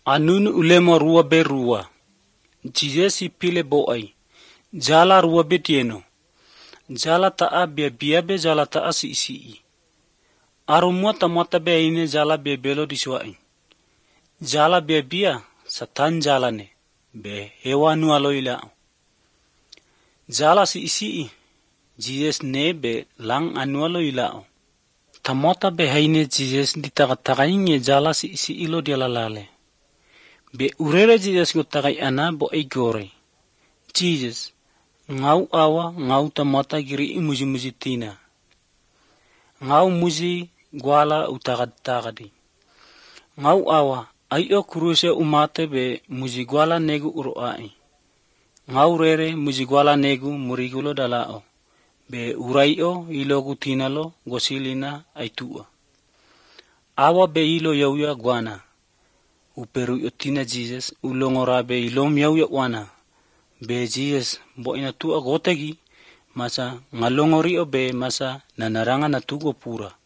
Anun ulemo rua be rua. Jesus ipile boai. Jala rua be tieno. Jala taa bia be jala taa si. Aru mota be ine jala be belo diswai. Jala be bia satan jala ne. Be hewanu aloila. Jala si. Jesus ne be lang anu aloila. Tamota be haine Jesus ditaka inge jala si ilo dialalale. Be urere Jesus go takai ana bo igore. Jesus ngau awa ngau tamota giri muji tina. Ngau muji gwala utakadi. Ngau awa ayo kuruse umate be muji gwala negu uruai. Ngau rere muji gwala negu murigulo dalao. Be uraio ilogu tinalo gosilina aitua. Awa be ilo yauya guana. Uperu yotina Jesus ulongora be ilom yauya wana. Be Jesus bo ina tua gotegi masa ngalongori o be masa nanaranga na tugo pura.